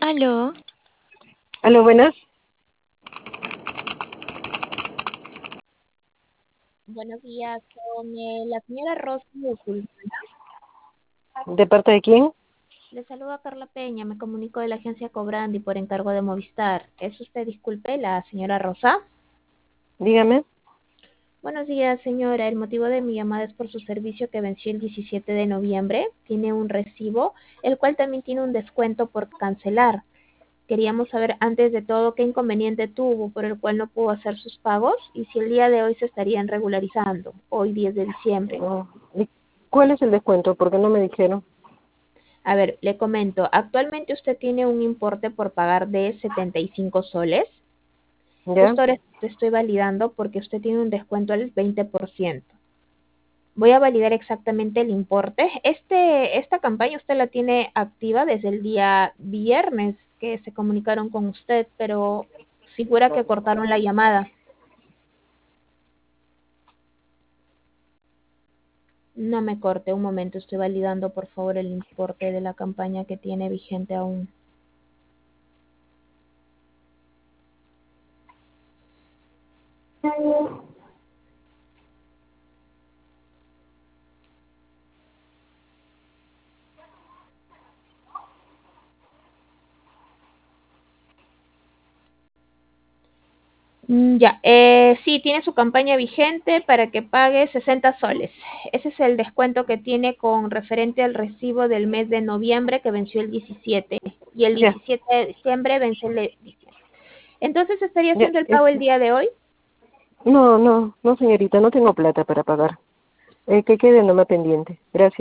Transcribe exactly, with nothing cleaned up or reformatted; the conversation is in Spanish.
Aló, Aló, buenas. Buenos días, con eh, la señora Rosa Bucul. ¿De parte de quién? Le saluda Carla Peña, me comunico de la agencia Cobrandi por encargo de Movistar. ¿Es usted, disculpe, la señora Rosa? Dígame. Buenos días, señora. El motivo de mi llamada es por su servicio que venció el diecisiete de noviembre. Tiene un recibo, el cual también tiene un descuento por cancelar. Queríamos saber antes de todo qué inconveniente tuvo por el cual no pudo hacer sus pagos y si el día de hoy se estarían regularizando, hoy diez de diciembre. Oh, ¿y cuál es el descuento? Porque no me dijeron. A ver, le comento, actualmente usted tiene un importe por pagar de setenta y cinco soles. ¿Ya? Justo ahora te estoy validando porque usted tiene un descuento al veinte por ciento. Voy a validar exactamente el importe. Este, esta campaña usted la tiene activa desde el día viernes que se comunicaron con usted, pero figura que cortaron la llamada. No me corte, un momento, estoy validando por favor el importe de la campaña que tiene vigente aún. Mm, Ya, eh, sí, tiene su campaña vigente para que pague sesenta soles. Ese es el descuento que tiene con referente al recibo del mes de noviembre que venció el diecisiete y el Ya, diecisiete de diciembre vence el de diciembre. Entonces, ¿estaría ya. haciendo el Es... pago el día de hoy? No, no, no, señorita, no tengo plata para pagar. Eh, que quede nomás pendiente. Gracias.